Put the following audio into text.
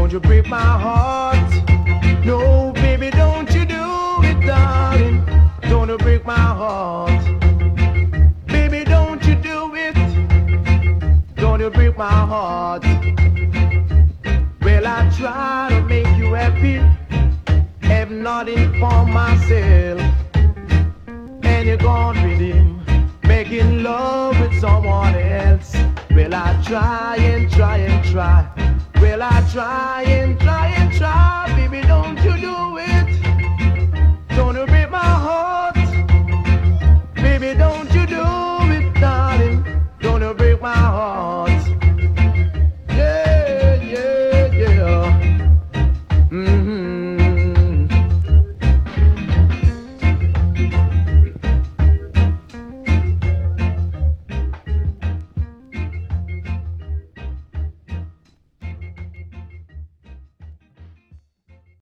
Don't you break my heart. No, baby, don't you do it, darling. Don't you break my heart. Baby, don't you do it. Don't you break my heart. Well, I try to make you happy. Have nothing for myself. And you're gone with him, making love with someone else. Well, I try and try and try. Well, I try and try and try. Baby, don't you do it.